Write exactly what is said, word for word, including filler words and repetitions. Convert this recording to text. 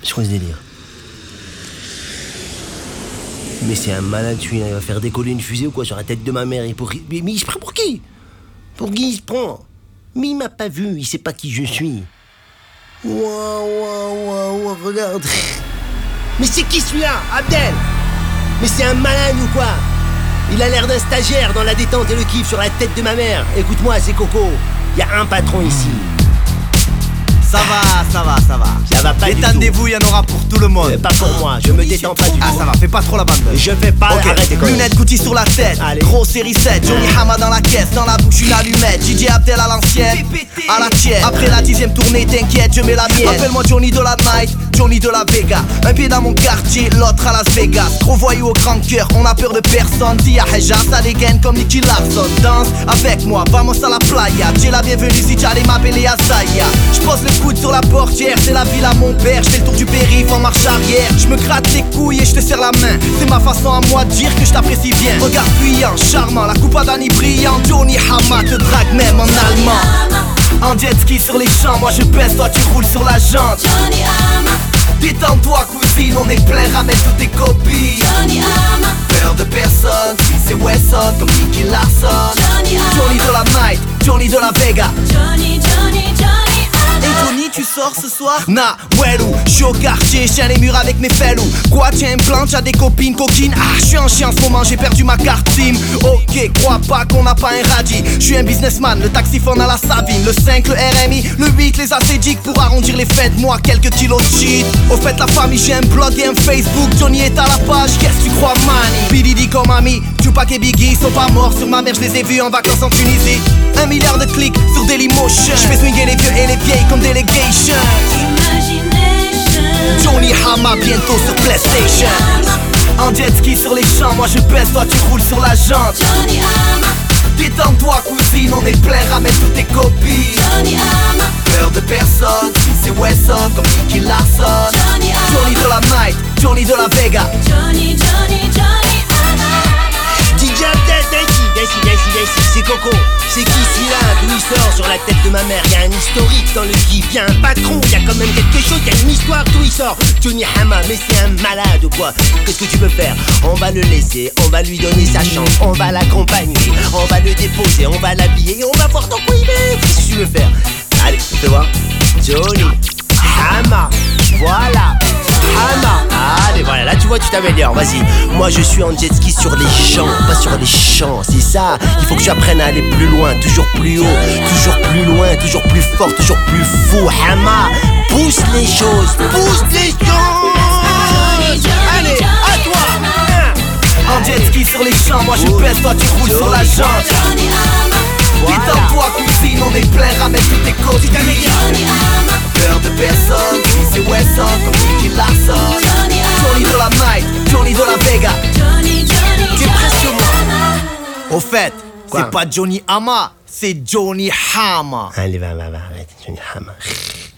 C'est quoi ce délire? Mais c'est un malade celui-là, il va faire décoller une fusée ou quoi sur la tête de ma mère. Et pour... mais, mais il se prend pour qui? Pour qui il se prend? Mais il m'a pas vu, il sait pas qui je suis. Waouh, waouh, waouh, regarde. Mais c'est qui celui-là, Abdel? Mais c'est un malade ou quoi? Il a l'air d'un stagiaire dans la détente et le kiff sur la tête de ma mère. Écoute-moi, c'est Coco, il y a un patron ici. Ça va, ça va, ça va. Ça va pas du tout. Détendez-vous, il y en aura pour tout le monde. Euh, pas pour moi, je me détends pas du tout. Ah, ça va, fais pas trop la bande. Je fais pas, Ok, arrête tes conneries. lunettes Gucci sur la tête. Allez. Gros série sept, Johnny Hama dans la caisse. Dans la bouche une allumette, D J Abdel à l'ancienne, à la tienne. Après la dixième tournée, t'inquiète, je mets la mienne. Appelle-moi Johnny de la night, Johnny de la Vega. Un pied dans mon quartier, l'autre à Las Vegas. Trop voyou au grand cœur, on a peur de personne. Tia Heja, ça dégaine comme Nicky Larson. Danse avec moi, vamos à la playa. T'es la bienvenue si t'allais m'appeler Azaya. J'pose le coude sur la portière, c'est la ville à mon père. J'fais le tour du périph' en marche arrière. J'me gratte les couilles et j'te serre la main. C'est ma façon à moi de dire que j't'apprécie bien. Regard fuyant, charmant, la coupe à Dani brillant. Johnny Hama te drague même en allemand. En jet ski sur les champs, moi je pèse, toi tu roules sur la jante. Johnny Hama, détends-toi cousine, on est plein, ramène toutes tes copies. Johnny Hama, Peur de personne, si c'est Wesson comme Nicky Larson. Johnny Hama, Johnny de la night, Johnny de la Vega. Johnny, Johnny, Johnny Hey Hama. Johnny, tu sors ce soir? Nah, wellou, j'suis au quartier, j'tiens les murs avec mes fellous. Quoi, tiens une planche, t'as des copines coquines? Ah, j'suis un chien en ce moment, j'ai perdu ma carte SIM. Ok, crois pas qu'on n'a pas un radis. J'suis un businessman, le taxiphone à la Savine. Le cinq, le R M I, le huit, les acédiques. Pour arrondir les fêtes, moi quelques kilos de shit. Au fait la famille, j'ai un blog et un Facebook. Johnny est à la page, qu'est-ce que tu crois, Manny? P D D comme ami, Tupac et Biggie sont pas morts sur ma mère, je les ai vus en vacances en Tunisie. Un milliard de clics sur Dailymotion. J'fais swinguer les vieux et les vieilles comme Delegation. Imagination. Johnny Hama bientôt sur PlayStation. En jet ski sur les champs, moi je pèse, toi tu roules sur la jante. Johnny Hama, Détends-toi cousine, on est plein, ramène toutes tes copies. Johnny Hama, Peur de personne, si c'est Wesson comme Nicky Larson. Johnny Hama, Johnny de la night, Johnny de la Vega. Johnny, Johnny, Johnny Hama. D J Abdel, viens ici, viens ici, viens ici, viens ici, c'est Coco. C'est qui celui-là? D'où il sort sur la tête de ma mère? Y'a un historique dans le kiff, y'a un patron, y'a quand même quelque chose, y'a une histoire, d'où il sort? Johnny Hama, mais c'est un malade ou quoi? Qu'est-ce que tu peux faire? On va le laisser, on va lui donner sa chance, on va l'accompagner, on va le déposer, on va l'habiller et on va voir dans quoi il est. Qu'est-ce que tu veux faire? Allez, fais voir. Johnny Hama, voilà. Hama. Allez, voilà, là tu vois, tu t'améliores, vas-y. Moi je suis en jet ski sur les champs, pas sur les champs, c'est ça. Il faut que j'apprenne à aller plus loin, toujours plus haut, toujours plus loin, toujours plus fort, toujours plus fou. Hama, pousse les choses, pousse les choses. Allez, à toi. En jet ski sur les champs, moi je pèse, toi tu roules sur la jante. Johnny Hama, Détends-toi cousine, on est plein, ramène toutes tes copies. Johnny Hama, Peur de personne, si c'est Wesson comme Nicky Larson. Johnny Johnny Hama, de la night, Johnny de la Vega. Johnny, Johnny, Qui est presque Johnny moi. Hama. Au fait, Quoi? c'est pas Johnny Hama, c'est Johnny Hama. Allez, va, va, va, arrête, Johnny Hama.